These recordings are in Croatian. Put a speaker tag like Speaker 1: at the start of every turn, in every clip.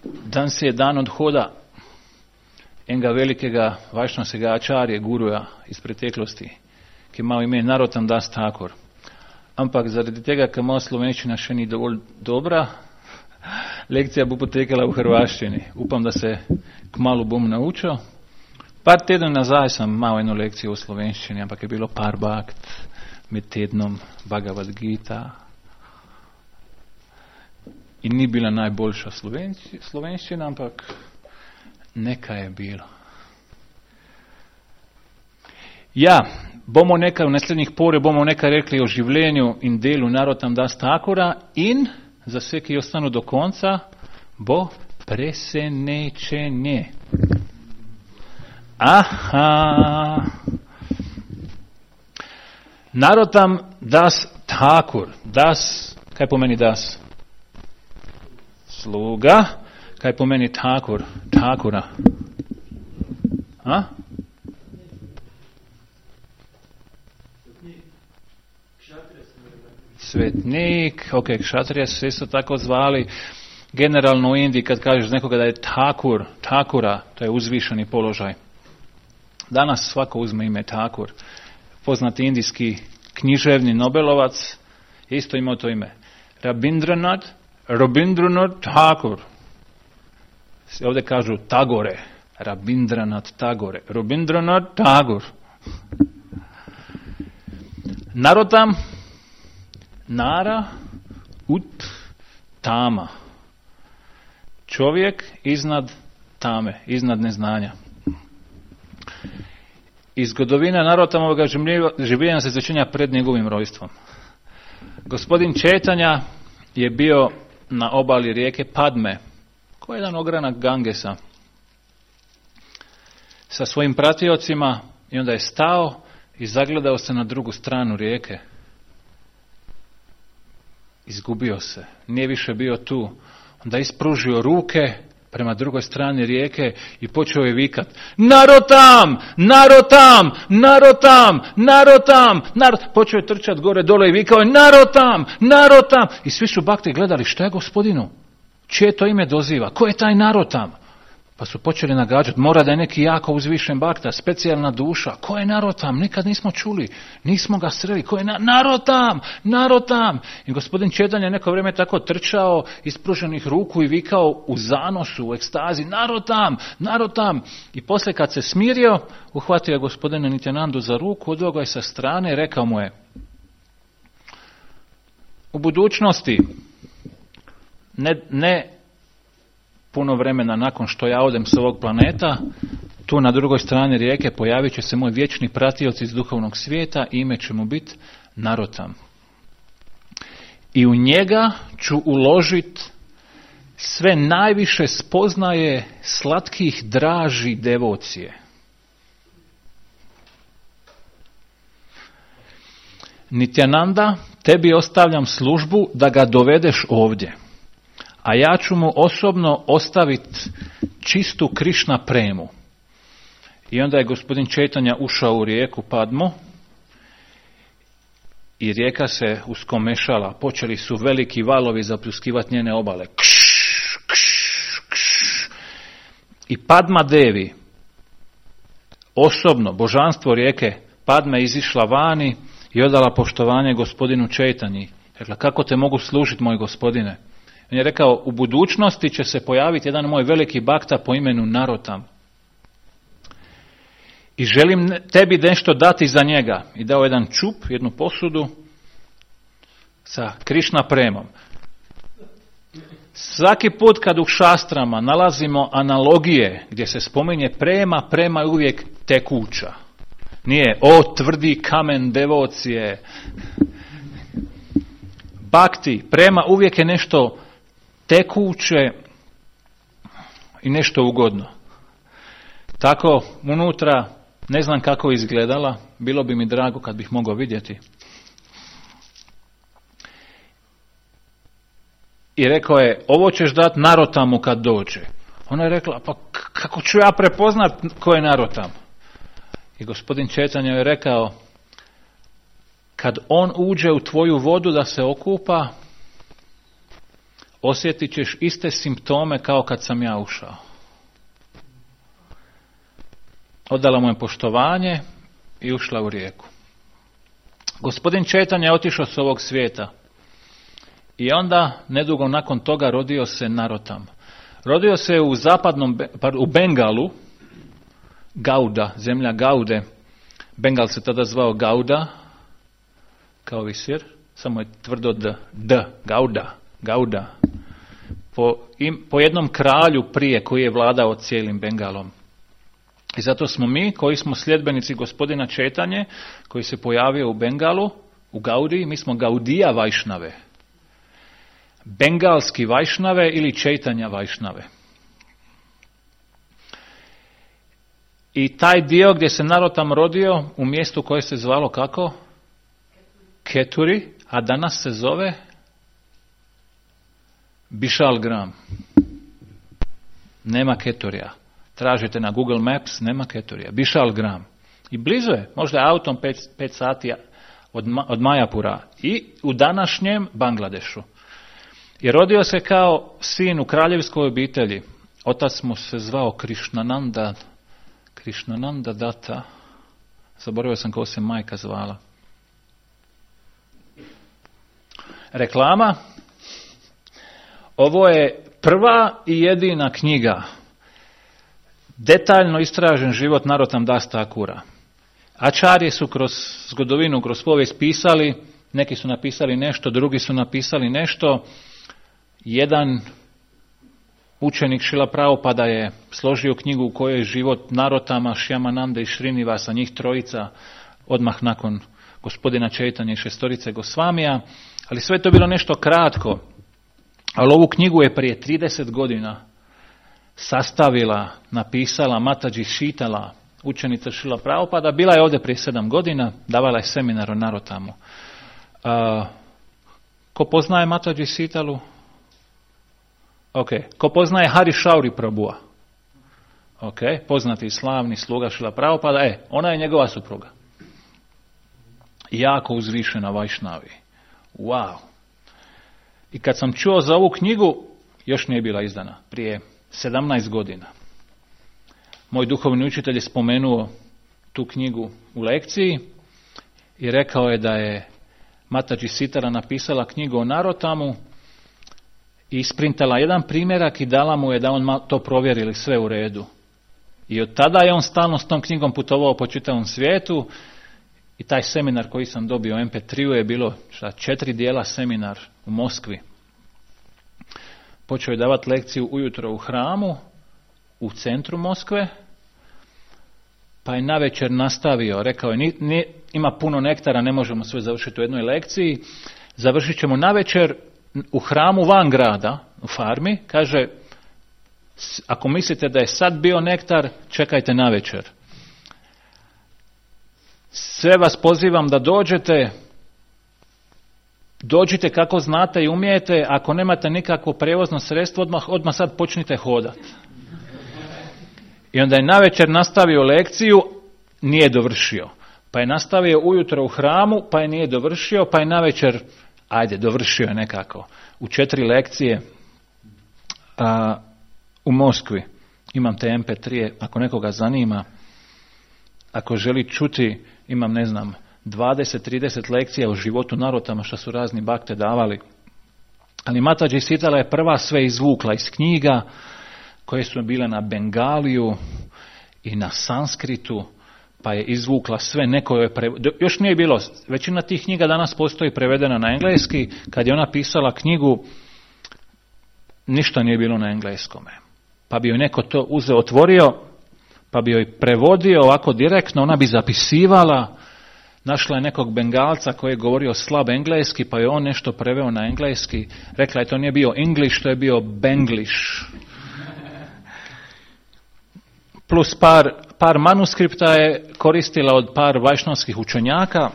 Speaker 1: Dan se je dan odhoda enega velikega Vajšnavskega ačarja, guruja iz preteklosti, ki ima ime Narottam Das Thakur. Ampak zaradi tega, ker moja slovenščina še ni dovolj dobra, lekcija bo potekala v hrvaščini. Upam, da se kmalu bom naučil. Par tednov nazaj sem imel eno lekcijo v slovenščini, ampak je bilo par bakt med tednom Bhagavad Gita. In ni bila najboljša slovenščina, ampak nekaj je bilo. Ja, bomo nekaj v naslednjih pore, bomo nekaj rekli o življenju in delu Narottam Das Thakura in za vse, ki ostanu do konca, bo presenečenje. Aha! Narottam Das Thakur. Das, kaj pomeni das? Sluga. Kaj pomeni Thakur? Thakura. A? Svetnik, ok, kšatrije se isto tako zvali. Generalno u Indiji kad kažeš nekoga da je Thakur, Thakura, to je uzvišeni položaj. Danas svako uzme ime Thakur. Poznati indijski književni Nobelovac isto imao to ime. Rabindranath Thakur. Ovdje kažu Tagore. Rabindranath Tagore. Rabindranath Tagore. Narottam Nara ut tama. Čovjek iznad tame, iznad neznanja. Iz zgodovine Narottamovog življenja se začenja pred njegovim rojstvom. Gospodin Četanja je bio na obali rijeke Padme, koji je jedan ogranak Gangesa, sa svojim pratiocima i onda je stao i zagledao se na drugu stranu rijeke. Izgubio se, nije više bio tu. Onda ispružio ruke prema drugoj strani rijeke i počeo je vikat: Narottam! Narottam! Narottam! Narottam! Počeo je trčati gore dole i vikao je: Narottam! Narottam! I svi su bakti gledali: šta je gospodinu? Čije to ime doziva? Ko je taj Narottam? Pa su počeli nagađati: mora da je neki jako uzvišen bakta, specijalna duša. Ko je Narottam? Nikad nismo čuli, nismo ga sreli. Ko je Narottam? Narottam! I gospodin Četanja neko vrijeme tako trčao ispruženih ruku i vikao u zanosu, u ekstazi: Narottam! Narottam! I poslije kad se smirio, uhvatio je gospodina Nityanandu za ruku, odveo ga je sa strane i rekao mu je: u budućnosti, ne puno vremena nakon što ja odem s ovog planeta, tu na drugoj strani rijeke pojavit će se moj vječni pratioc iz duhovnog svijeta i ime će mu biti Narottam. I u njega ću uložiti sve najviše spoznaje slatkih draži devocije. Nityananda, tebi ostavljam službu da ga dovedeš ovdje, a ja ću mu osobno ostaviti čistu Krišna premu. I onda je gospodin Četanja ušao u rijeku Padmu i rijeka se uskomešala. Počeli su veliki valovi zapljuskivati njene obale. Kš, kš, kš. I Padma Devi, osobno, božanstvo rijeke Padme, izišla vani i odala poštovanje gospodinu Četanji. Rekla: kako te mogu služiti, moj gospodine? On je rekao: u budućnosti će se pojaviti jedan moj veliki bakta po imenu Narottam. I želim tebi nešto dati za njega. I dao jedan čup, jednu posudu sa Krišna premom. Svaki put kad u šastrama nalazimo analogije gdje se spominje prema, prema je uvijek tekuća. Nije: o tvrdi kamen devocije. Bhakti, prema uvijek je nešto tekuće i nešto ugodno. Tako unutra ne znam kako je izgledala, bilo bi mi drago kad bih mogao vidjeti. I rekao je: ovo ćeš dati Narottamu kad dođe. Ona je rekla: pa kako ću ja prepoznat ko je Narottam? I gospodin Četanja je rekao: kad on uđe u tvoju vodu da se okupa, osjetit ćeš iste simptome kao kad sam ja ušao. Odala mu je poštovanje i ušla u rijeku. Gospodin Četanja je otišao s ovog svijeta i onda, nedugo nakon toga, rodio se Narotam. Rodio se u Bengalu, Gauda, zemlja Gaude. Bengal se tada zvao Gauda, kao visir, samo je tvrdo D, Gauda. Po jednom kralju prije koji je vladao cijelim Bengalom. I zato smo mi, koji smo sljedbenici gospodina Četanje, koji se pojavio u Bengalu, u Gaudiji, mi smo Gaudija Vajšnave. Bengalski Vajšnave ili Četanja Vajšnave. I taj dio gdje se Narotam rodio, u mjestu koje se zvalo kako? Keturi, a danas se zove Bišalgram. Nema Keturija. Tražite na Google Maps, nema Keturija. Bišalgram. I blizu je, možda je autom 5 sati od Majapura i u današnjem Bangladešu. I rodio se kao sin u kraljevskoj obitelji. Otac mu se zvao Krišnananda Data. Zaboravio sam kako se majka zvala. Reklama. Ovo je prva i jedina knjiga. Detaljno istražen život Narotam Das Thakura. Ačarje su kroz zgodovinu, kroz povijest pisali, neki su napisali nešto, drugi su napisali nešto. Jedan učenik Šrila Prabhupada je složio knjigu u kojoj je život Narotama, Šjamanande i Šrinivasa, njih trojica, odmah nakon gospodina Četanje i šestorice Gosvamija, ali sve to bilo nešto kratko. Ali ovu knjigu je prije 30 godina sastavila, napisala Mataji Šitala, učenica Šrila Prabhupada. Bila je ovdje prije 7 godina, davala je seminar o Narotamu. Ko poznaje Mataji Šitalu? Ok. Ko poznaje Hari Šauri Prabhua? Ok. Poznati slavni sluga Šrila Prabhupada. Ona je njegova supruga. Jako uzvišena Vajšnavi. Wow. I kad sam čuo za ovu knjigu, još nije bila izdana, prije 17 godina. Moj duhovni učitelj je spomenuo tu knjigu u lekciji i rekao je da je Mataji Sitara napisala knjigu o Narotamu i isprintala jedan primjerak i dala mu je da on to provjeri ili sve u redu. I od tada je on stalno s tom knjigom putovao po čitavom svijetu i taj seminar koji sam dobio u MP3 je bilo 4 dijela seminar u Moskvi. Počeo je davati lekciju ujutro u hramu u centru Moskve, pa je navečer nastavio, rekao je ima puno nektara, ne možemo sve završiti u jednoj lekciji, završit ćemo navečer u hramu van grada, u farmi, kaže, ako mislite da je sad bio nektar, čekajte navečer. Sve vas pozivam da dođite kako znate i umijete, ako nemate nikakvo prevozno sredstvo, odmah sad počnite hodati. I onda je navečer nastavio lekciju, nije dovršio. Pa je nastavio ujutro u hramu, pa je nije dovršio, pa je navečer, dovršio je nekako. U 4 lekcije u Moskvi. Imam te MP3, ako nekoga zanima, ako želi čuti, imam 20-30 lekcija o životu Narotama što su razni bakte davali. Ali Mataji Sitala je prva sve izvukla iz knjiga koje su bile na Bengaliju i na sanskritu, pa je izvukla sve, neko je još nije bilo, većina tih knjiga danas postoji prevedena na engleski, kad je ona pisala knjigu, ništa nije bilo na engleskome. Pa bi joj neko to uzeo, otvorio, pa bi joj prevodio ovako direktno, ona bi zapisivala, našla je nekog Bengalca koji je govorio slab engleski, pa je on nešto preveo na engleski, rekla je to nije bio English, to je bio Benglish. Plus par manuskripta je koristila od par vajšnavskih učenjaka.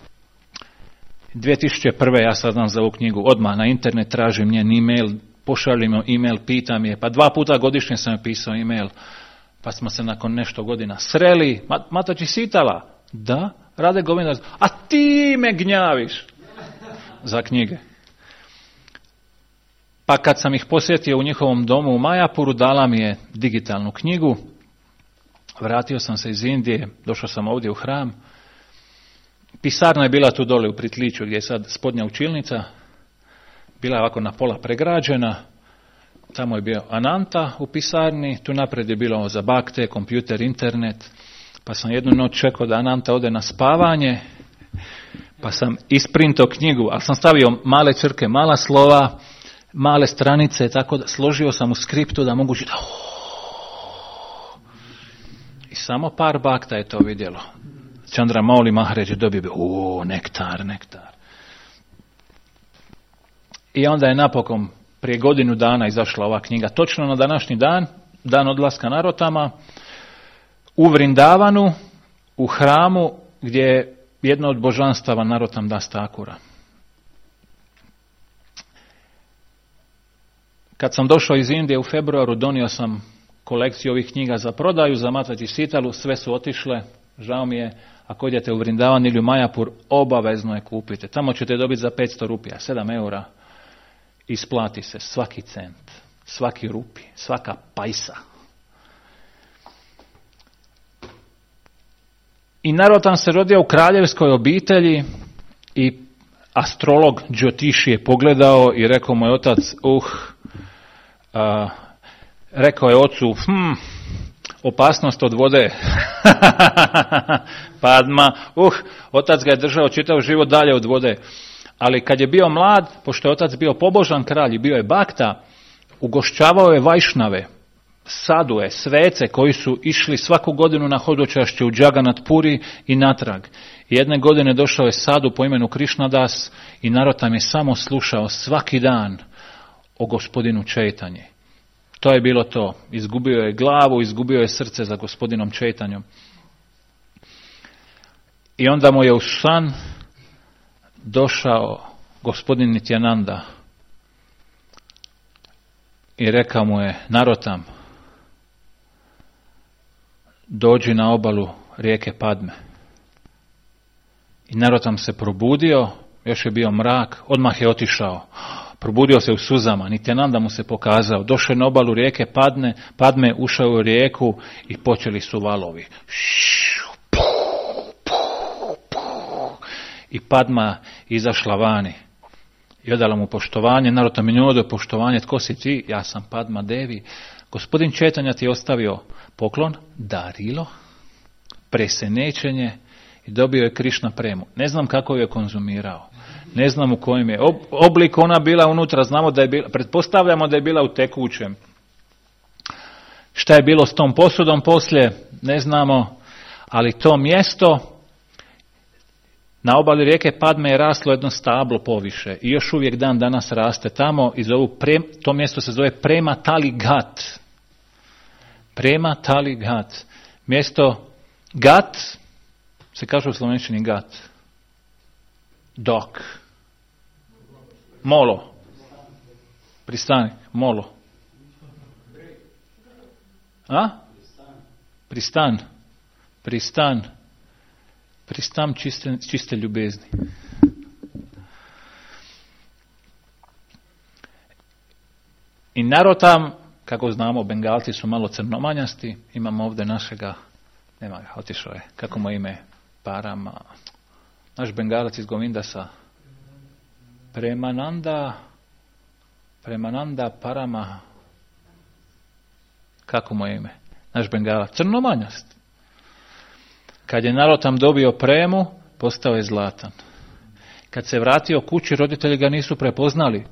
Speaker 1: 2001. ja saznam za ovu knjigu, odmah na internet tražim njen e-mail, pošaljem e-mail, pitam je, pa 2 puta godišnje sam joj pisao e-mail, pa smo se nakon nešto godina sreli. Mataji Sitala? Da. Rade Govinda, a ti me gnjaviš za knjige. Pa kad sam ih posjetio u njihovom domu u Majapuru, dala mi je digitalnu knjigu. Vratio sam se iz Indije, došao sam ovdje u hram. Pisarna je bila tu dole u Pritliču gdje je sad spodnja učilnica. Bila je ovako na pola pregrađena. Tamo je bio Ananta u pisarni, tu naprijed je bilo za bakte, kompjuter, internet. Pa sam jednu noć čekao da Ananta ode na spavanje, pa sam isprintao knjigu, ali sam stavio male črke, mala slova, male stranice, tako da složio sam u skriptu da mogu čitati. I samo par bakta je to vidjelo. Chandra Mauli Maharaj je dobio, nektar. I onda je napokon prije godinu dana izašla ova knjiga. Točno na današnji dan, dan odlaska Narotama, u Vrindavanu, u hramu gdje je jedno od božanstava Narotam Das Thakura. Kad sam došao iz Indije u februaru, donio sam kolekciju ovih knjiga za prodaju, za Mataji Sitalu, sve su otišle, žao mi je. Ako idete u Vrindavan ili u Majapur, obavezno je kupite. Tamo ćete dobiti za 500 rupija, 7 eura. Isplati se svaki cent, svaki rupi, svaka pajsa. I Narotam se rodio u kraljevskoj obitelji i astrolog Jyotishi je pogledao i rekao moj otac, rekao je ocu, opasnost od vode. Padma, otac ga je držao čitav život dalje od vode. Ali kad je bio mlad, pošto je otac bio pobožan kralj i bio je bakta, ugošćavao je vajšnave, sadue, svece koji su išli svaku godinu na hodočašće u Jagannath Puri i natrag. Jedne godine došao je sadu po imenu Krishnadas i Narotam je samo slušao svaki dan o gospodinu Čejtanji. To je bilo to. Izgubio je glavu, izgubio je srce za gospodinom Čejtanjom. I onda mu je u san došao gospodin Nityananda i rekao mu je, Narotam, dođi na obalu rijeke Padme. I Narotam se probudio, još je bio mrak, odmah je otišao. Probudio se u suzama, Nityananda mu se pokazao, došao je na obalu rijeke Padme, ušao u rijeku i počeli su valovi. I Padma izašla vani i odala mu poštovanje. Narotam je njoj poštovanje, tko si ti? Ja sam Padma Devi. Gospodin Čejtanja ti je ostavio poklon, darilo, presenečenje i dobio je Krišna premu. Ne znam kako je konzumirao. Ne znam u kojem je obliku ona bila unutra, znamo da je bila, pretpostavljamo da je bila u tekućem. Šta je bilo s tom posudom poslije, ne znamo, ali to mjesto na obali rijeke Padme je raslo jedno stablo poviše i još uvijek dan danas raste tamo i to mjesto se zove Prema Tali Ghat. Prema Tali Ghat. Mjesto Ghat se kaže u slovenčini Ghat. Dok. Molo. Pristanik. Molo. A? Pristan. Pristan čiste ljubezni. I Narotam, kako znamo, Bengalci su malo crnomanjasti. Imamo ovdje našega, nema ga, otišao je, kako mu ime, Parama, naš Bengalac iz Govindasa, Premananda Parama, kako mu ime, naš Bengalac, crnomanjast. Kad je Narotam dobio premu, postao je zlatan. Kad se vratio kući, roditelji ga nisu prepoznali.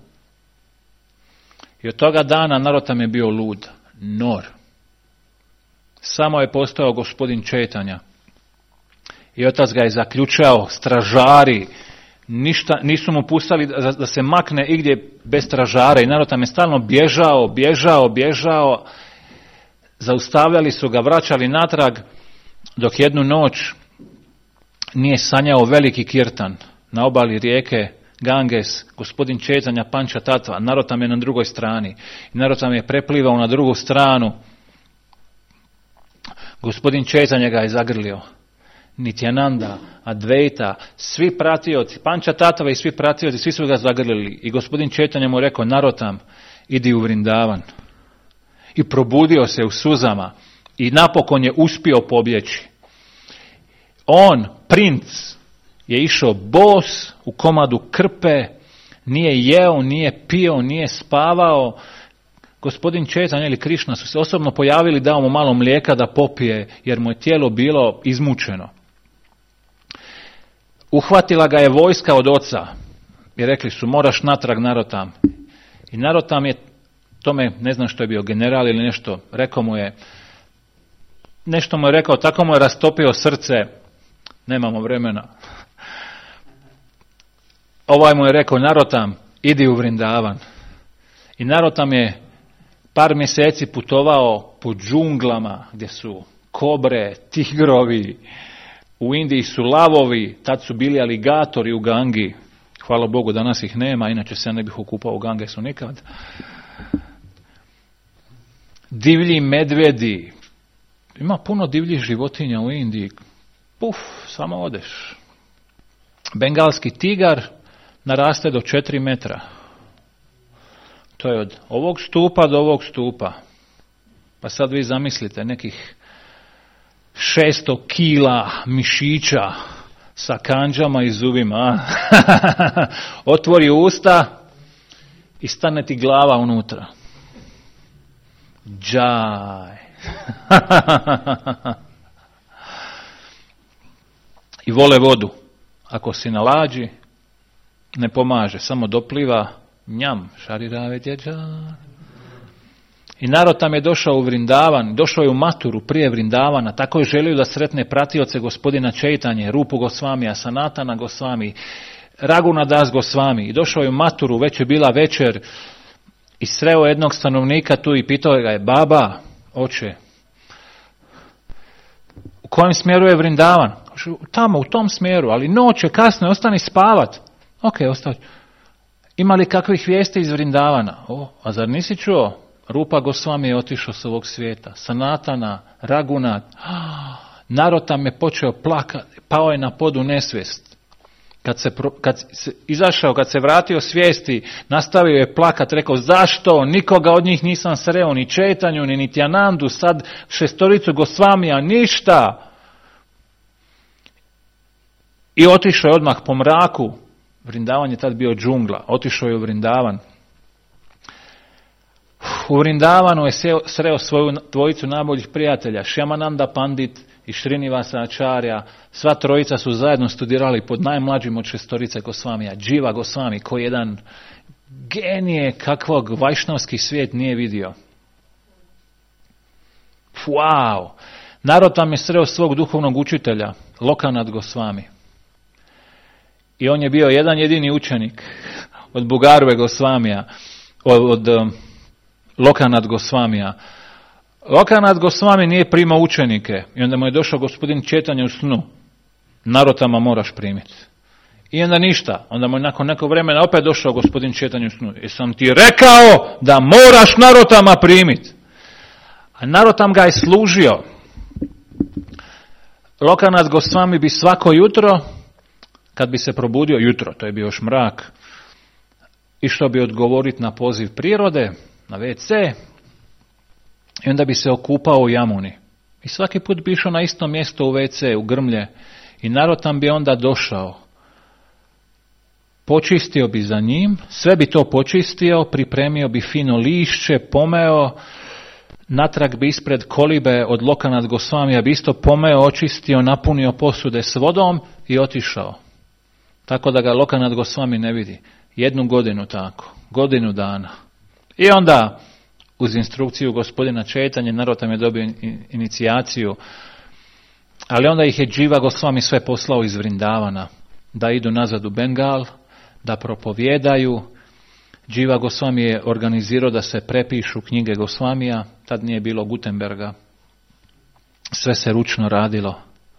Speaker 1: I od toga dana Narotam je bio lud, nor. Samo je postao gospodin Čejtanja. I otac ga je zaključao, stražari, nisu mu pustali da se makne igdje bez stražara. I Narotam je stalno bježao. Zaustavljali su ga, vraćali natrag, dok jednu noć nije sanjao veliki kirtan na obali rijeke Ganges, gospodin Čejtanja Panča Tatva, Narotam je na drugoj strani. I Narotam je preplivao na drugu stranu. Gospodin Čejtanja ga je zagrlio. Nityananda, Advaita, svi pratioci, Pančatatava i svi pratioci, svi su ga zagrlili. I gospodin Čaitanja mu rekao, Narotam, idi u Vrindavan. I probudio se u suzama i napokon je uspio pobjeći. On, princ, je išao bos u komadu krpe, nije jeo, nije pio, nije spavao. Gospodin Čaitanja ili Krišna su se osobno pojavili, dao mu malo mlijeka da popije, jer mu je tijelo bilo izmučeno. Uhvatila ga je vojska od oca i rekli su, moraš natrag Narotam. I Narotam je tome, ne znam što je bio, general ili nešto, rekao mu je, nešto mu je rekao, tako mu je rastopio srce, nemamo vremena. Ovaj mu je rekao, Narotam, idi u Vrindavan. I Narotam je par mjeseci putovao po džunglama gdje su kobre, tigrovi, u Indiji su lavovi, tad su bili aligatori u Gangi. Hvala Bogu, danas ih nema, inače se ne bih okupao u Gangesu nikad. Divlji medvedi. Ima puno divljih životinja u Indiji. Puf, samo odeš. Bengalski tigar naraste do 4 metra. To je od ovog stupa do ovog stupa. Pa sad vi zamislite nekih 600 kila mišića sa kanđama i zubima. Otvori usta i stane ti glava unutra. Džaj. I vole vodu. Ako si na lađi, ne pomaže, samo dopliva, njam, šarirave djeđa. I Narotam je došao u Vrindavan, došao je u Maturu prije Vrindavana, tako je želio da sretne pratioce gospodina Čaitanje, Rupu Gosvamija, Sanatana Gosvami, Raghunadas Gosvami. I došao je u Maturu, već je bila večer i sreo jednog stanovnika tu i pitao ga je, baba, oče, u kojem smjeru je Vrindavan? Tamo, u tom smjeru, ali noć je kasno, ostani spavat. Ok, ostavi. Ima li kakvih vijesti iz Vrindavana? A zar nisi čuo? Rupa Gosvami je otišao s ovog svijeta. Sanatana, Raghunath. Narotam je počeo plakati, pao je na podu nesvijest. Kad se vratio svijesti, nastavio je plakat, rekao, zašto? Nikoga od njih nisam sreo, ni Čaitanju, ni Nityanandu, sad 6 Gosvamija, ništa. I otišao je odmah po mraku. Vrindavan je tad bio džungla. Otišao je u Vrindavan. U Vrindavanu je sreo svoju dvojicu najboljih prijatelja, Shyamananda Pandit i Srinivasa Acharya. Sva trojica su zajedno studirali pod najmlađim od 6 Gosvamija, Jiva Gosvami, koji jedan genije kakvog vajšnavski svijet nije vidio. Wow! Narotam je sreo svog duhovnog učitelja, Lokanath Gosvami. I on je bio jedan jedini učenik od Bugarve Gosvamija, od Lokanath Gosvamija. Lokanath Gosvami nije primao učenike i onda mu je došao gospodin Čaitanja u snu. Narotama moraš primiti. I onda ništa. Onda mu je nakon nekog vremena opet došao gospodin Čaitanja u snu. Jesam ti rekao da moraš Narotama primiti. A Narotam ga je služio. Lokanath Gosvami bi svako jutro, kad bi se probudio jutro, to je bio još mrak, išao bi odgovoriti na poziv prirode, na WC, i onda bi se okupao u Jamuni. I svaki put bi išao na isto mjesto u WC, u grmlje, i Narotam bi onda došao. Počistio bi za njim, sve bi to počistio, pripremio bi fino lišće, pomeo, natrag bi ispred kolibe od Lokanath Gosvamija bi isto pomeo, očistio, napunio posude s vodom i otišao. Tako da ga Lokanath Gosvami ne vidi. 1 godinu tako, 1 godinu dana. I onda, uz instrukciju gospodina Čaitanje, Narotam je dobio inicijaciju, ali onda ih je Jiva Gosvami sve poslao iz Vrindavana, da idu nazad u Bengal, da propovjedaju. Jiva Gosvami je organizirao da se prepišu knjige Gosvamija, tad nije bilo Gutenberga, sve se ručno radilo.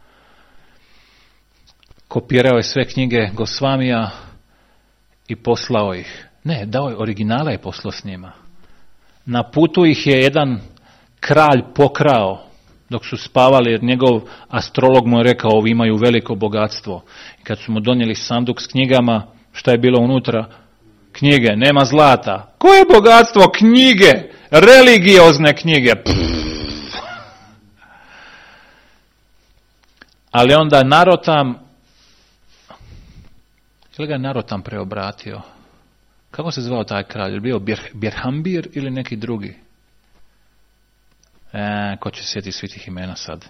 Speaker 1: Kopirao je sve knjige Gosvamija i poslao ih. Ne, dao je, originala je poslao s njima. Na putu ih je jedan kralj pokrao, dok su spavali, jer njegov astrolog mu je rekao, ovi imaju veliko bogatstvo. I kad su mu donijeli sanduk s knjigama, šta je bilo unutra? Knjige, nema zlata. Koje bogatstvo? Knjige, religiozne knjige. Ali onda Narotam, ili ga Narotam preobratio? Kako se zvao taj kralj? Je bio Birhambir ili neki drugi? Ko će sjetiti svih tih imena sad?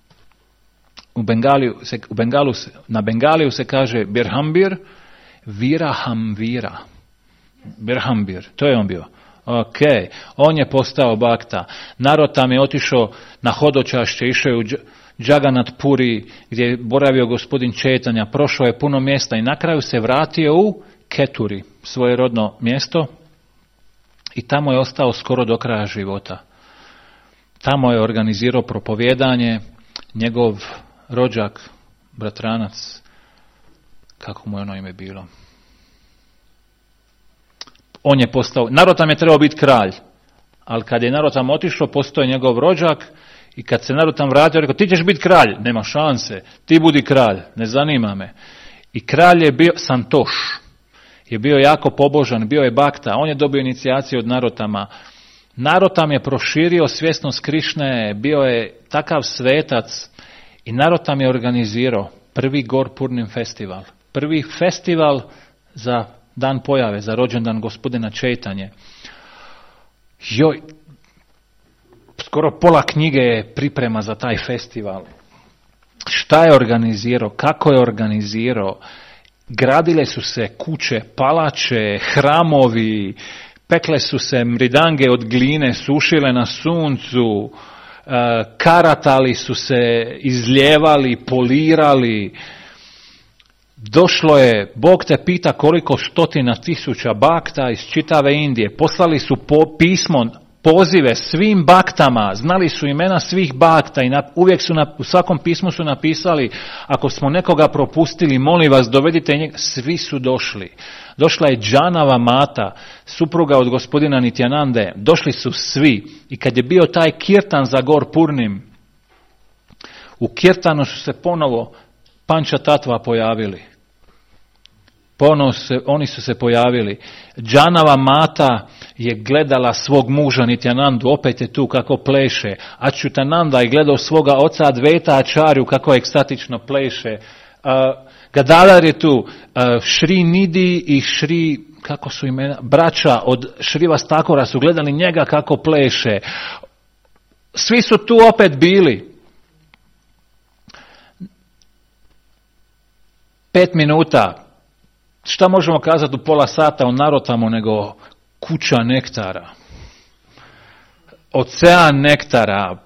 Speaker 1: Na Bengaliju se kaže Birhambir, Virahamvira. Birhambir, to je on bio. Ok, on je postao bakta. Narotam je otišao na hodočašće, išao je u Jagannath Puri, gdje je boravio gospodin Četanja, prošao je puno mjesta i na kraju se vratio u Keturi, svoje rodno mjesto, i tamo je ostao skoro do kraja života. Tamo je organizirao propovijedanje, njegov rođak, bratranac, kako mu je ono ime bilo? On je postao, Narotam je trebao biti kralj, ali kad je Narotam otišao, postao je njegov rođak, i kad se Narotam vratio, rekao, ti ćeš biti kralj, nema šanse, ti budi kralj, ne zanima me. I kralj je bio, Santoš, je bio jako pobožan, bio je bakta, on je dobio inicijaciju od Narotama. Narotam je proširio svjesnost Krišne, bio je takav svetac, i Narotam je organizirao prvi Gor Purnim festival. Prvi festival za dan pojave, za rođendan gospodina Čejtanje. Joj, skoro pola knjige je priprema za taj festival. Šta je organizirao, kako je organizirao? Gradile su se kuće, palače, hramovi, pekle su se mridange od gline, sušile na suncu, karatali su se izljevali, polirali. Došlo je, Bog te pita koliko stotina tisuća bakta iz čitave Indije. Poslali su pismo, pozive svim baktama, znali su imena svih bakta i uvijek su u svakom pismu su napisali, ako smo nekoga propustili, molim vas, dovedite njega. Svi su došli. Došla je Džanava Mata, supruga od gospodina Nityanande. Došli su svi. I kad je bio taj kirtan za Gor Purnim, u kirtanu su se ponovo Panča Tatva pojavili. Oni su se pojavili. Džanava Mata je gledala svog muža Nityanandu, opet je tu kako pleše. Achyutananda je gledao svoga oca Advaita Acharyu kako ekstatično pleše. Gadadhar je tu. Šri Nidhi i Šri, kako su imena, braća od Šrivastakora su gledali njega kako pleše. Svi su tu opet bili. 5 minuta. Šta možemo kazati u pola sata o Narotamu nego kuća nektara, ocean nektara.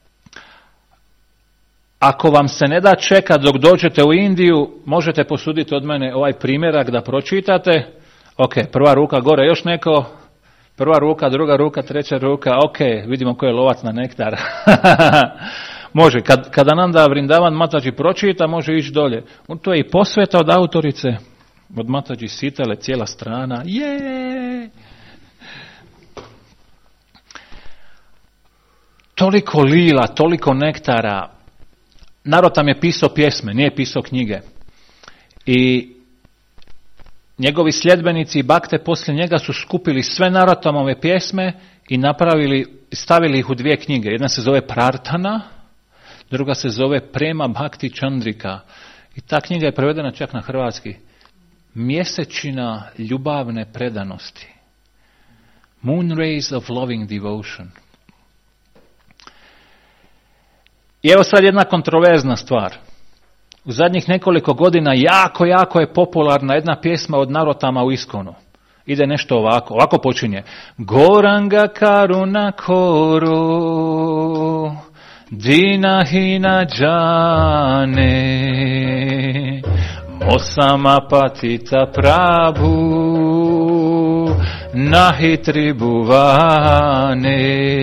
Speaker 1: Ako vam se ne da čekati dok dođete u Indiju, možete posuditi od mene ovaj primjerak da pročitate. Ok, prva ruka gore, još neko? Prva ruka, druga ruka, treća ruka, ok, vidimo ko je lovac na nektar. Može, kada Ananda Vrindavan Mataji pročita, može ići dolje. To je i posveta od autorice, od Mataji Sitale, cijela strana. Toliko lila, toliko nektara. Narotam je pisao pjesme, nije pisao knjige. I njegovi sljedbenici i bakte poslije njega su skupili sve Narotamove pjesme i stavili ih u 2 knjige. Jedna se zove Prarthana, druga se zove Prema Bhakti Chandrika. I ta knjiga je prevedena čak na hrvatski. Mjesečina ljubavne predanosti. Moon rays of loving devotion. I evo sad jedna kontroverzna stvar. U zadnjih nekoliko godina jako je popularna jedna pjesma od Narotama u Iskonu. Ide nešto ovako počinje. Goranga karuna koro, dinahina džane, mosama patita prabhu, nahi tribuvane.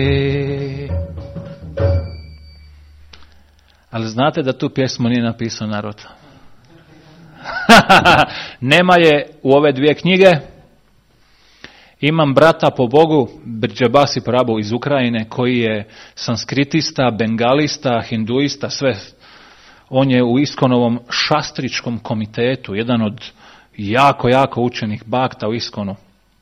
Speaker 1: Ali znate da tu pjesmu nije napisao Narotam. Nema je u ove 2 knjige Imam brata po Bogu, Bridžabasi Prabhu iz Ukrajine, koji je sanskritista, bengalista, hinduista, sve. On je u Iskonovom šastričkom komitetu, jedan od jako učenih bakta u Iskonu.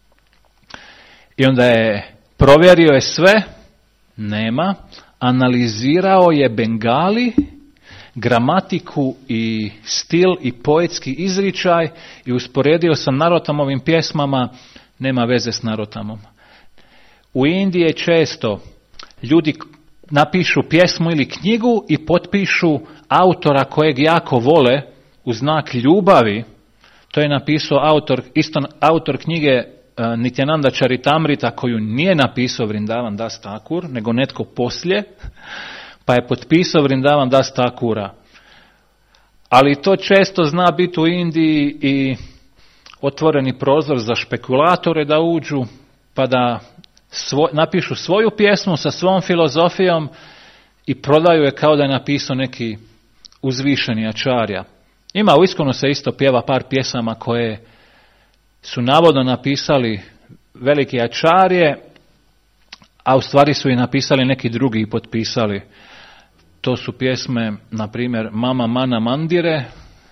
Speaker 1: I onda je provjerio je sve, nema, analizirao je Bengali, gramatiku i stil i poetski izričaj i usporedio sa Narotamovim pjesmama, nema veze s Narotamom. U Indiji često ljudi napišu pjesmu ili knjigu i potpišu autora kojeg jako vole u znak ljubavi. To je napisao autor knjige Nityananda Charitamrita, koju nije napisao Vrindavan Das Thakur, nego netko poslije, pa je potpisao Vrindavan Das Thakura. Ali to često zna biti u Indiji i otvoreni prozor za špekulatore da uđu, pa da napišu svoju pjesmu sa svom filozofijom i prodaju je kao da je napisao neki uzvišeni ačarja. Ima u Iskonu se isto pjeva par pjesama koje su navodno napisali veliki ačarje, a u stvari su i napisali neki drugi i potpisali. To su pjesme, na primjer, Mama Mana Mandire,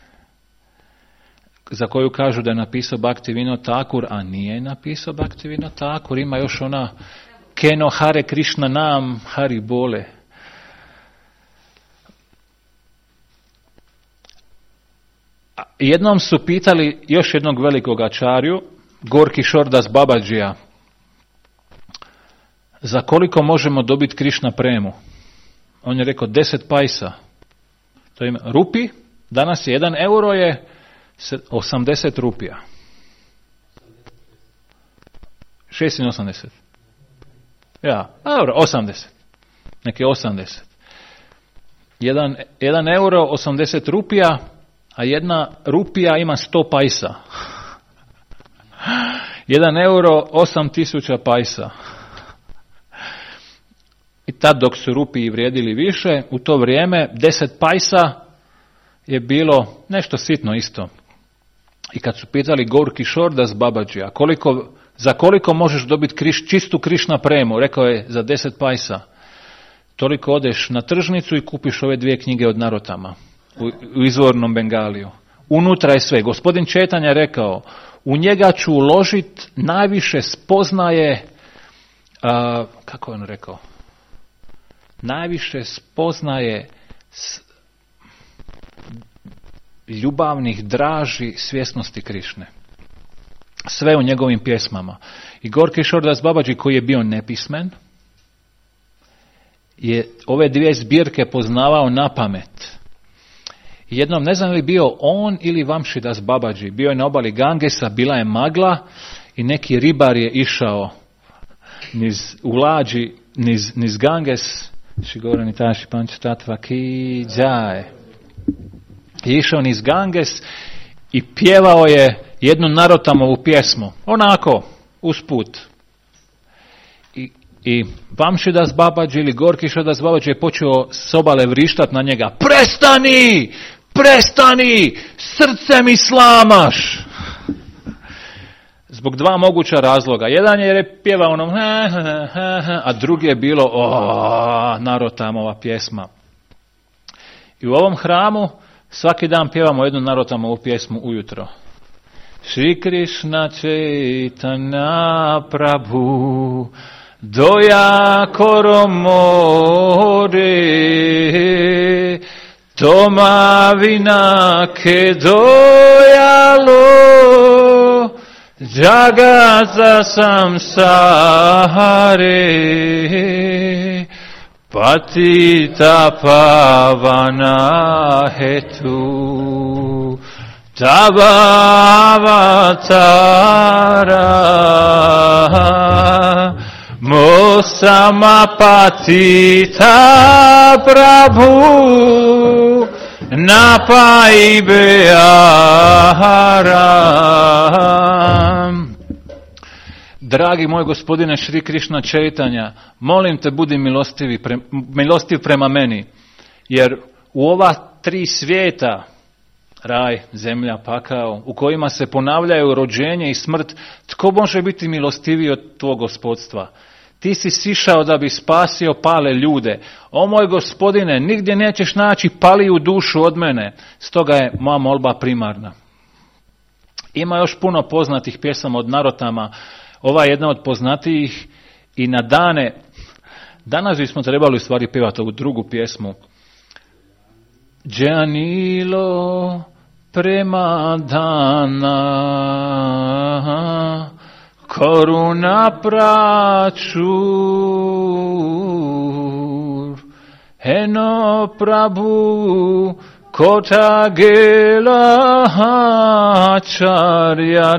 Speaker 1: za koju kažu da je napisao Bhaktivinoda Thakur, a nije napisao Bhaktivinoda Thakur. Ima još ona Keno Hare Krishna Nam Hari Bole. Jednom su pitali još jednog velikog ačarju, Gorkishore Das Babadžija, za koliko možemo dobiti Krishna premu? On je rekao 10 pajsa. To je rupi, danas je 1 euro je 80 rupija. 6,80. Ja, euro, 80. Neke 80. 1 euro, 80 rupija, a 1 rupija ima 100 pajsa. 1 euro, 8000 pajsa. I tad dok su rupiji vrijedili više, u to vrijeme 10 pajsa je bilo nešto sitno isto. I kad su pitali Gorkishore Das Babadžija, za koliko možeš dobiti čistu Krišna premu, rekao je za 10 pajsa. Toliko odeš na tržnicu i kupiš ove 2 knjige od Narotama u izvornom Bengaliju. Unutra je sve. Gospodin Četanja je rekao, u njega ću uložiti najviše spoznaje, kako je on rekao, najviše spoznaje ljubavnih draži svjesnosti Krišne. Sve u njegovim pjesmama. I Gorkishore Das Babadži, koji je bio nepismen, je ove 2 zbirke poznavao na pamet. Jednom, ne znam li bio on ili Vamši Das Babadži, bio je na obali Gangesa, bila je magla i neki ribar je išao u lađi niz Ganges, Šigorani Taši Panča Tatva Ki Džaje. I išao niz Ganges i pjevao je jednu Narotamovu pjesmu, onako, usput. I Vamši Das Babadži ili Gorkishore Das Babadži je počeo s obale vrištat na njega. Prestani, srce mi slamaš. Zbog 2 moguća razloga. Jedan je pjevao onom a drugi je bilo Narotamova pjesma. I u ovom hramu svaki dan pjevamo jednu Narotamovu pjesmu ujutro. Shri Krishna Chaitanya Prabhu Doya Koro more Toma vina ke doyalo Jagata samsare Patita pavana hetu Tabavatara Mosama patita Prabhu Napai Beharam. Dragi moj gospodine Šri Krišna Čejtanja, molim te budi milostiv prema meni, jer u ova 3 svijeta, raj, zemlja, pakao, u kojima se ponavljaju rođenje i smrt, tko može biti milostiviji od tvog gospodstva? Ti si sišao da bi spasio pale ljude. O moj Gospodine, nigdje nećeš naći paliju dušu od mene. Stoga je moja molba primarna. Ima još puno poznatih pjesama od Narotama. Ova je jedna od poznatijih i na dane, danas bismo trebali u stvari pjevati ovu drugu pjesmu. Gianilo prema dana, koruna pračur, eno Prabhu kotagela charya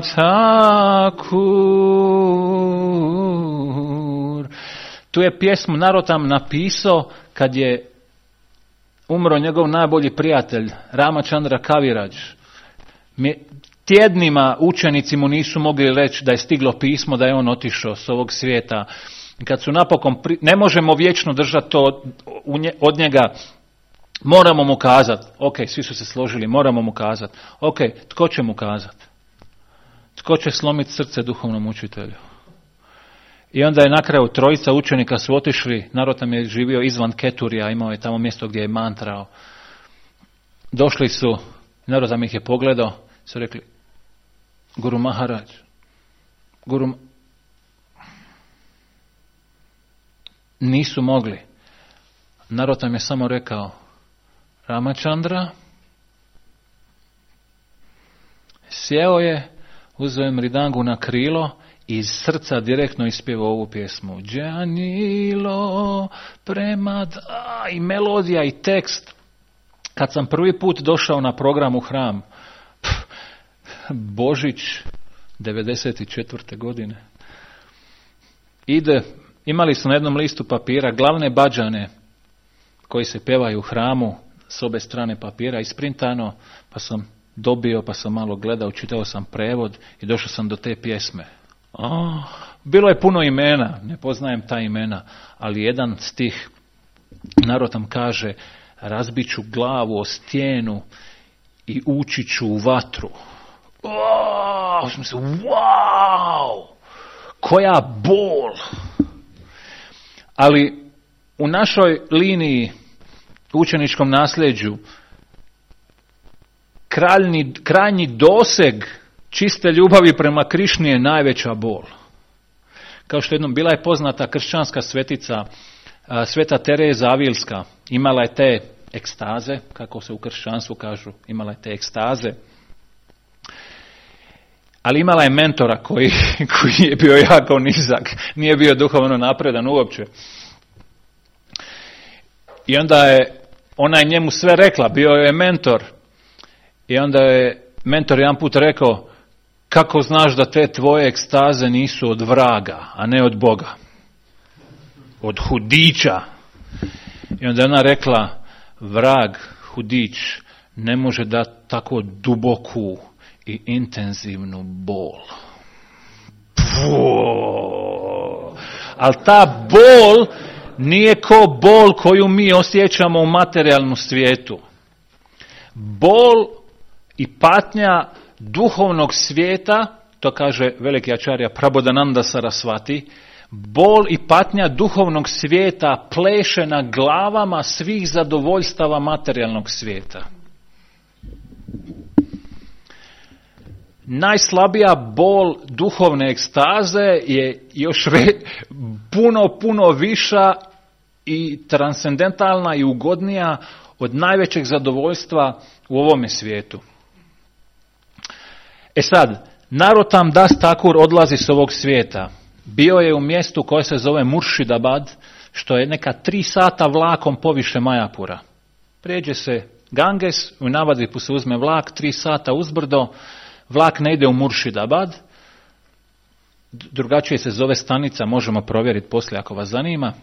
Speaker 1: thakur. Tu je pjesmu Narotam napisao kad je umro njegov najbolji prijatelj, Ramachandra Kaviraj. Tjednima učenici mu nisu mogli reći da je stiglo pismo, da je on otišao s ovog svijeta. Kad su napokon, ne možemo vječno držati to od njega, moramo mu kazati. Ok, svi su se složili, moramo mu kazati. Ok, tko će mu kazati? Tko će slomiti srce duhovnom učitelju? I onda je na kraju trojica učenika su otišli, Narotam je živio izvan Keturija, imao je tamo mjesto gdje je mantrao. Došli su, Narotam ih je pogledao, su rekli, Guru Maharaj, nisu mogli. Narotam je samo rekao, Ramachandra, sjeo je, uzeo je mridangu na krilo i iz srca direktno ispjevao ovu pjesmu. Gianilo prema da, i melodija i tekst. Kad sam prvi put došao na program u hram, Božić 94. godine, imali su na jednom listu papira glavne badžane koji se pjevaju u hramu s obe strane papira isprintano, pa sam dobio, pa sam malo gledao, čitao sam prevod i došao sam do te pjesme. Bilo je puno imena, ne poznajem ta imena, ali jedan stih Narotam kaže, razbit ću glavu o stijenu i ući ću u vatru. Wow! Koja bol! Ali u našoj liniji, učeničkom nasljeđu, krajnji doseg čiste ljubavi prema Krišni je najveća bol. Kao što jednom bila je poznata kršćanska svetica, Sveta Tereza Avilska, imala je te ekstaze, kako se u kršćanstvu kažu, imala je te ekstaze. Ali imala je mentora koji je bio jako nizak, nije bio duhovno napredan uopće. I onda je ona je njemu sve rekla, bio je mentor. I onda je mentor jedan put rekao, kako znaš da te tvoje ekstaze nisu od vraga, a ne od Boga? Od hudića. I onda je ona rekla, vrag, hudić, ne može dati tako duboku i intenzivnu bol. Ali ta bol nije ko bol koju mi osjećamo u materijalnom svijetu. Bol i patnja duhovnog svijeta, to kaže veliki ačarja Prabodhananda Sarasvati, bol i patnja duhovnog svijeta pleše na glavama svih zadovoljstava materijalnog svijeta. Najslabija bol duhovne ekstaze je još puno viša i transcendentalna i ugodnija od najvećeg zadovoljstva u ovome svijetu. E sad, Narotam Das Thakur odlazi s ovog svijeta. Bio je u mjestu koje se zove Murshidabad, što je neka 3 sata vlakom poviše Majapura. Prijeđe se Ganges, u Navadvipu se uzme vlak, 3 sata uzbrdo, vlak ne ide u Murshidabad, drugačije se zove stanica, možemo provjeriti poslije ako vas zanima.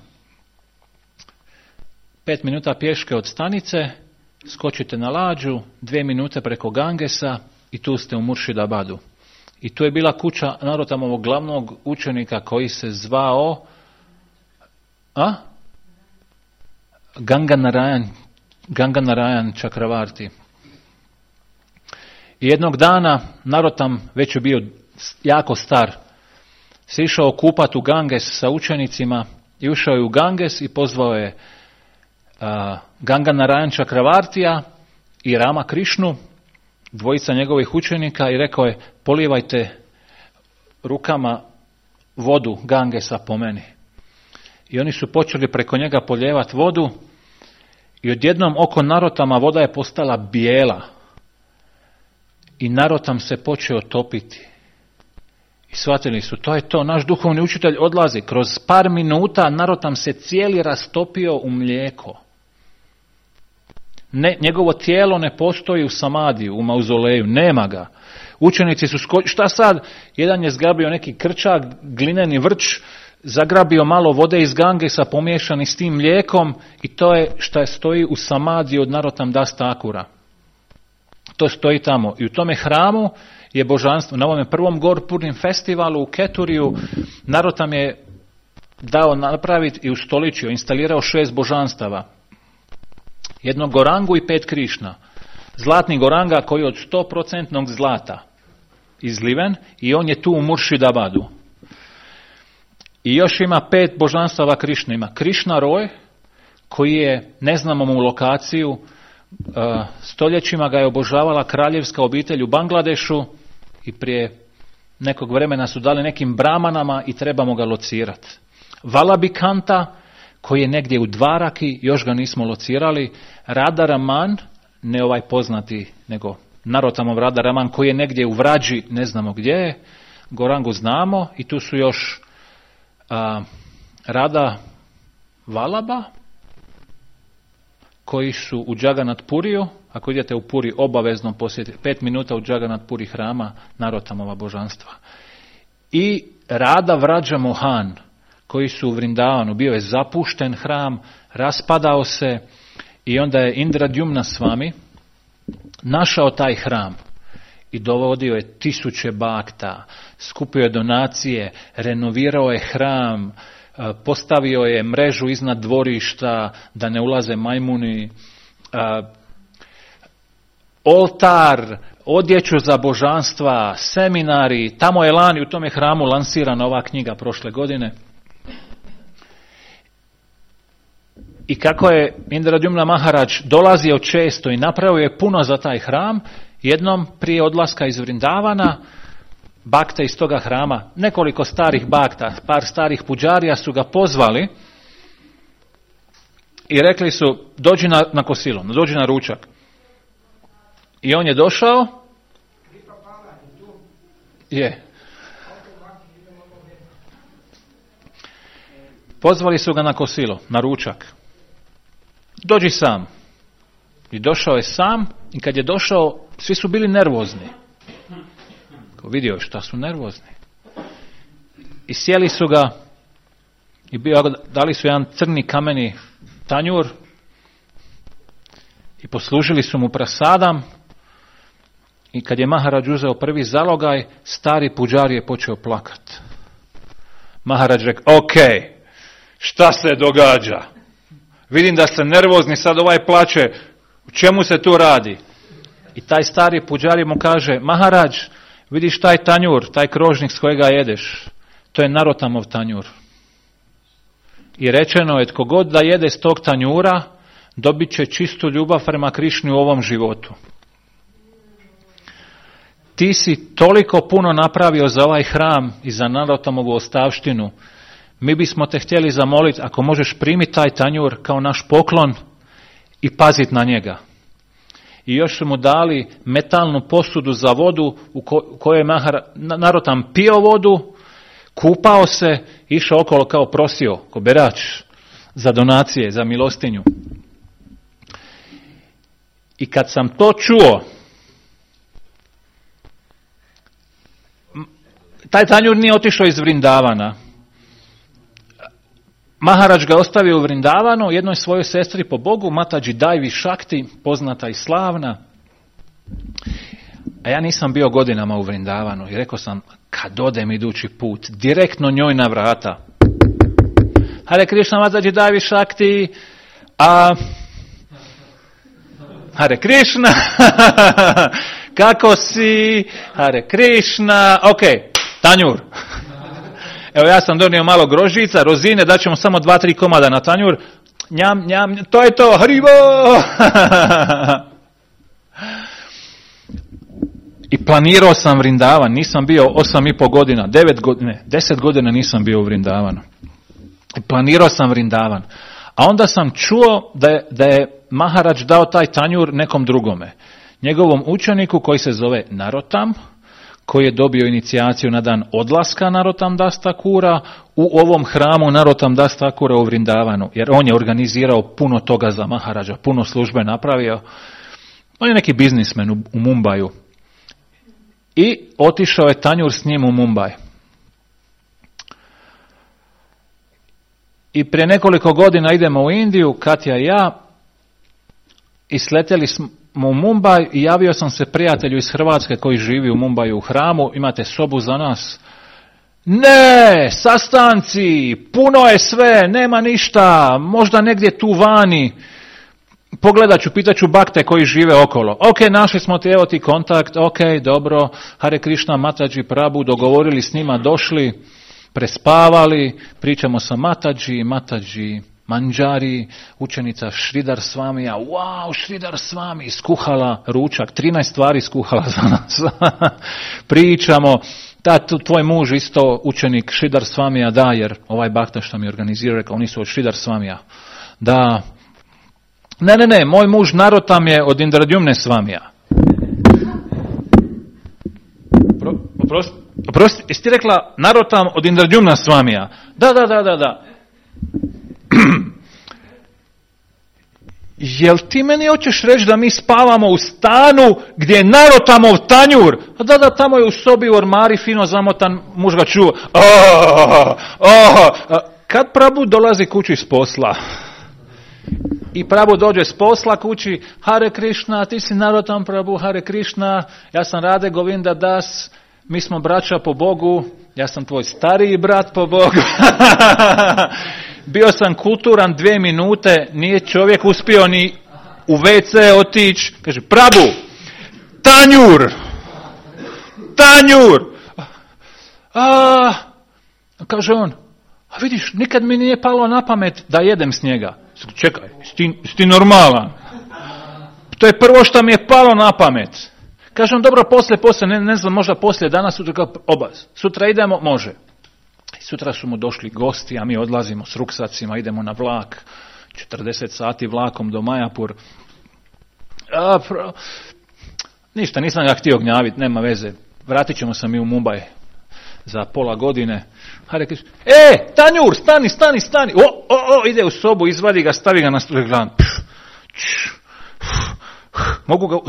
Speaker 1: 5 minuta pješke od stanice, skočite na lađu, 2 minute preko Gangesa i tu ste u Murshidabadu. I tu je bila kuća Narotamovog glavnog učenika koji se zvao Ganga Narayan Chakravarti. I jednog dana Narotam, već je bio jako star, se išao kupati u Ganges sa učenicima i ušao je u Ganges i pozvao je Ganga Narayan Chakravartija i Rama Krišnu, dvojica njegovih učenika, i rekao je: polijevajte rukama vodu Gangesa po meni. I oni su počeli preko njega polijevati vodu i odjednom oko Narotama voda je postala bijela i Narotam se počeo topiti. I shvatili su, to je to, naš duhovni učitelj odlazi. Kroz par minuta Narotam se cijeli rastopio u mlijeko. Njegovo tijelo ne postoji u samadiju, u mauzoleju, nema ga. Učenici su šta sad? Jedan je zgrabio neki krčak, glineni vrč, zagrabio malo vode iz Gangesa pomiješani s tim mlijekom i to je šta stoji u samadiji od Narotam Das Thakura. To stoji tamo. I u tome hramu je božanstvo. Na ovome prvom Gorpurnim festivalu u Keturiju Narotam je dao napraviti i ustoličio, instalirao 6 božanstava. Jednog Gorangu i 5 Krišna. Zlatni Goranga koji je od 100% zlata izliven i on je tu u Muršidabadu. I još ima 5 božanstava Krišne. Ima Krišna Roy koji je, ne znamo mu lokaciju, stoljećima ga je obožavala kraljevska obitelj u Bangladešu i prije nekog vremena su dali nekim bramanama i trebamo ga locirati. Valabhikanta koji je negdje u Dvaraki, još ga nismo locirali. Radha Raman, ne ovaj poznati, nego Narotamov Radha Raman koji je negdje u Vrađi, ne znamo gdje je. Gorangu znamo i tu su još Radha Vallabha koji su u Jagannath Puriju. Ako idete u Puri, obavezno posjetite 5 minuta u Jagannath Puri hrama Narotamova božanstva. I Radha Vrađa Mohan koji su u Vrindavanu. Bio je zapušten hram, raspadao se i onda je Indradyumna Swami našao taj hram i dovodio je 1000 bakta, skupio je donacije, renovirao je hram, postavio je mrežu iznad dvorišta da ne ulaze majmuni, oltar, odjeću za božanstva, seminari. Tamo je lani u tome hramu lansirana ova knjiga prošle godine. I kako je Indradyumna Maharaj dolazio često i napravio je puno za taj hram, jednom prije odlaska iz Vrindavana, bakte iz toga hrama, nekoliko starih bakta, par starih puđarija su ga pozvali i rekli su: dođi na kosilo, dođi na ručak. I on je došao. Pozvali su ga na kosilo, na ručak. Dođi sam. I došao je sam i kad je došao, svi su bili nervozni. Vidio je šta su nervozni. I sjeli su ga i dali su jedan crni kameni tanjur i poslužili su mu prasadam. I kad je Maharaj uzeo prvi zalogaj, stari puđar je počeo plakat. Maharaj rekao: ok, šta se događa? Vidim da ste nervozni, sad ovaj plače, u čemu se tu radi? I taj stari puđari mu kaže: Maharaj, vidiš taj tanjur, taj krožnik s kojega jedeš, to je Narotamov tanjur. I rečeno je: tko god da jede s tog tanjura, dobit će čistu ljubav prema Krišni u ovom životu. Ti si toliko puno napravio za ovaj hram i za Narotamovu ostavštinu. Mi bismo te htjeli zamoliti, ako možeš primiti taj tanjur kao naš poklon i paziti na njega. I još su mu dali metalnu posudu za vodu u kojoj je Narotam pio vodu, kupao se, išao okolo kao prosio, ko berač, za donacije, za milostinju. I kad sam to čuo, taj tanjur nije otišao iz Vrindavana. Maharaj ga ostavio u Vrindavanu, jednoj svojoj sestri po Bogu, Mataji Daivi Shakti, poznata i slavna. A ja nisam bio godinama u Vrindavanu i rekao sam: kad odem idući put, direktno njoj na vrata. Hare Krishna, Mataji Daivi Shakti, Hare Krishna, kako si, Hare Krishna, ok, tanjur. Evo ja sam donio malo grožica, rozine, daćemo samo 2-3 komada na tanjur, njam, njam, to je to, haribo! I planirao sam Vrindavan, nisam bio 8,5 godina, 10 godina nisam bio u Vrindavanu. I planirao sam Vrindavan. A onda sam čuo da je Maharaj dao taj tanjur nekom drugome. Njegovom učeniku koji se zove Narotam, koji je dobio inicijaciju na dan odlaska Narotam Das Thakura u ovom hramu Narotam Das Thakura u Vrindavanu. Jer on je organizirao puno toga za Maharaja, puno službe napravio. On je neki biznismen u Mumbaju. I otišao je tanjur s njim u Mumbaj. I prije nekoliko godina idemo u Indiju, Katja i ja, i sletjeli smo u Mumbaj i javio sam se prijatelju iz Hrvatske koji živi u Mumbaju u hramu, imate sobu za nas? Ne, sastanci, puno je sve, nema ništa, možda negdje tu vani. Pogledat ću, pitat ću bakte koji žive okolo. Ok, našli smo ti, evo ti kontakt, ok, dobro, Hare Krishna, Mataji, Prabhu, dogovorili s njima, došli, prespavali, pričamo sa Mataji, Manjari, učenica Šridar Svamija, wow, Šridar Svami, skuhala ručak, 13 stvari skuhala za nas. Pričamo, tvoj muž isto učenik Šridar Svamija, da, jer ovaj bakta što mi organizira, rekao, oni su od Šridar Svamija, da. Ne, moj muž Narotam je od Indradyumne Svamija. Oprosti, jesi ti rekla Narotam od Indradyumna Svamija? Da. Jel ti meni hoćeš reći da mi spavamo u stanu gdje je Narotamov tanjur? Da, tamo je u sobi u ormari fino zamotan, muž ga čuo. Kad Prabhu dolazi kući s posla? I Prabhu dođe s posla kući, Hare Krishna, ti si Narotam Prabhu, Hare Krishna, ja sam Rade Govinda Das, mi smo braća po Bogu, ja sam tvoj stariji brat po Bogu. Bio sam kulturan 2 minute, nije čovjek uspio ni u WC otići. Kaže, Prabhu, tanjur. Kaže on, a vidiš, nikad mi nije palo na pamet da jedem s njega. Čekaj, si ti normalan? To je prvo što mi je palo na pamet. Kažem, dobro, poslije, ne znam, možda poslije dana, sutra idemo, može. Sutra su mu došli gosti, a mi odlazimo s ruksacima, idemo na vlak, 40 sati vlakom do Majapur. Ništa, nisam ga htio gnjaviti, nema veze. Vratit ćemo se mi u Mumbai za pola godine. Hare Krishna, tanjur, stani. Ide u sobu, izvadi ga, stavi ga na stol, gledam. Mogu ga...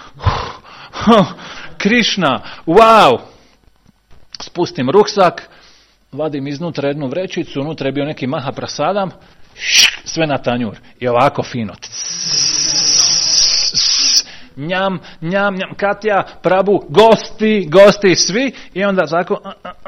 Speaker 1: Krishna, wow! Spustim ruksak, vadim iznutra jednu vrećicu, unutra je bio neki mahaprasadam, sve na tanjur. I ovako fino. Njam, Katja, Prabhu, gosti, svi. I onda tako...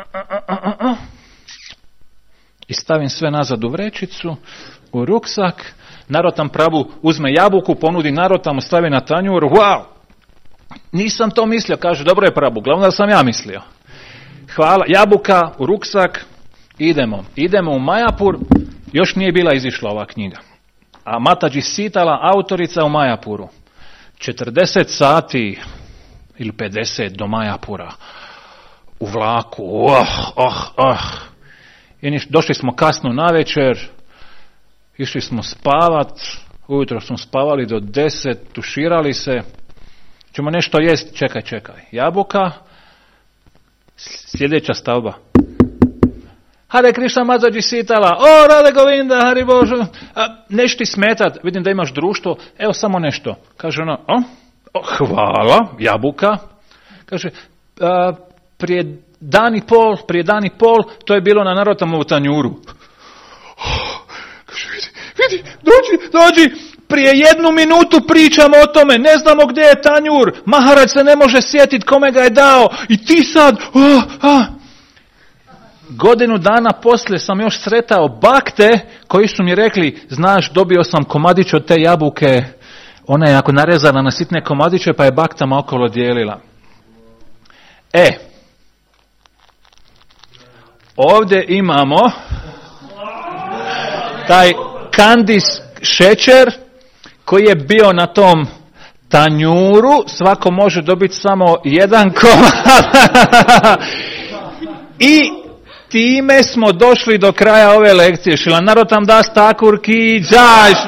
Speaker 1: I stavim sve nazad u vrećicu, u ruksak. Narotam Prabhu uzme jabuku, ponudi Narotamu, stavi na tanjur. Wow! Nisam to mislio, kaže, dobro je Prabhu, glavno da sam ja mislio. Hvala, jabuka, u ruksak, idemo u Majapur, još nije bila izišla ova knjiga. A Mataji Sitala, autorica u Majapuru. 40 sati ili 50 do Majapura u vlaku. I došli smo kasno navečer, išli smo spavat, ujutro smo spavali do 10, tuširali se, ćemo nešto jest, čekaj, jabuka, sljedeća stavba. Hare Krishna Mataji Sitala, Rade Govinda, Hari Božu, neš ti smetat, vidim da imaš društvo, evo samo nešto. Kaže ona, hvala, jabuka. Kaže, prije dan i pol, to je bilo na Narotamovu tanjuru. Kaže, vidi, dođi, prije 1 minutu pričamo o tome, ne znamo gdje je tanjur, Maharaj se ne može sjetiti kome ga je dao, i ti sad, Godinu dana poslije sam još sretao bakte koji su mi rekli, znaš, dobio sam komadić od te jabuke ona je ako narezana na sitne komadiće pa je baktama okolo dijelila. Ovdje imamo taj kandis šećer koji je bio na tom tanjuru, svako može dobiti samo jedan komad. I time smo došli do kraja ove lekcije. Šila narotam da stakur ki džaš.